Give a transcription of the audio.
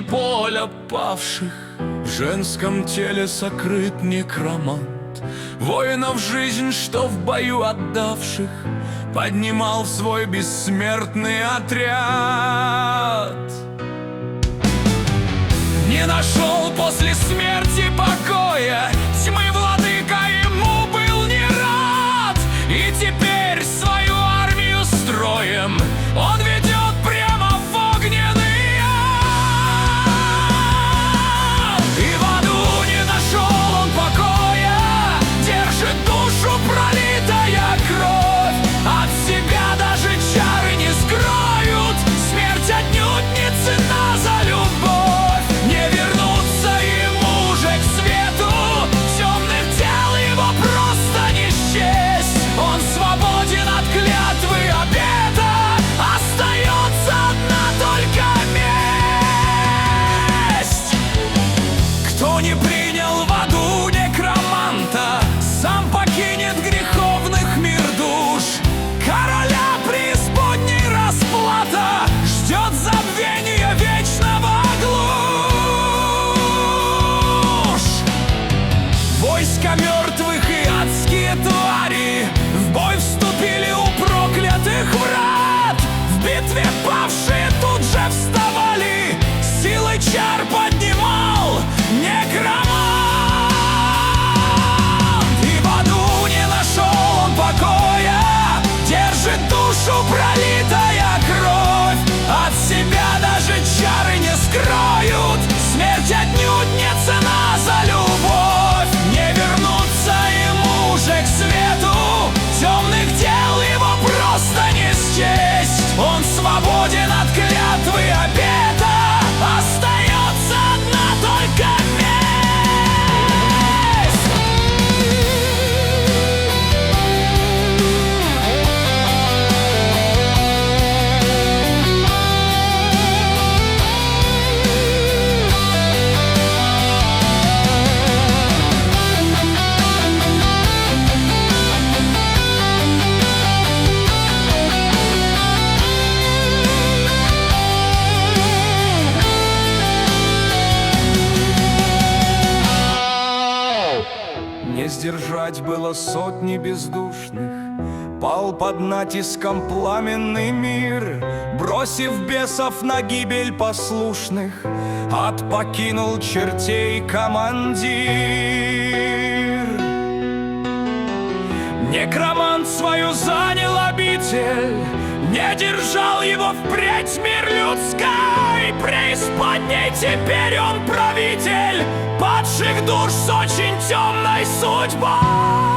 Среди поля павших в женском теле сокрыт некромант. Воинов жизнь, что в бою отдавших, поднимал в свой бессмертный отряд. Не нашел после смерти покоя, тьмы владыка ему был не рад. И теперь свою армию строем он ведет прямо в огненный ад. И в аду не нашел он покоя, держит душу пролитая кровь. От себя даже чары не скроют, смерть отнюдь не цена за любовь. Не вернуться ему же к свету, темных дел его просто не счесть. Он свободен от клятвы обета, остается одна только месть. Кто не принял в аду некроманта, сам покинет греховных мир душ. Короля преисподней расплата ждет забвение вечного глушь. Войска мертвых и адские твари в бой вступили у проклятых врат. В битве павшие тут же вставали, силы чар поднимал некромант. И в аду не нашел он покоя, держит душу пролитая кровь. От себя даже чары не скроют, смерть отнюдь не цена за любовь. Не вернуться ему же к свету, темных дел его просто не счесть. Он свободен от клятвы обета, остается одна только Не сдержать было сотни бездушных, пал под натиском пламенный мир. Бросив бесов на гибель послушных, ад покинул чертей командир. Некромант свою занял обитель, не держал его впредь мир людской. Преисподней теперь он правитель падших душ с очень темной судьбой.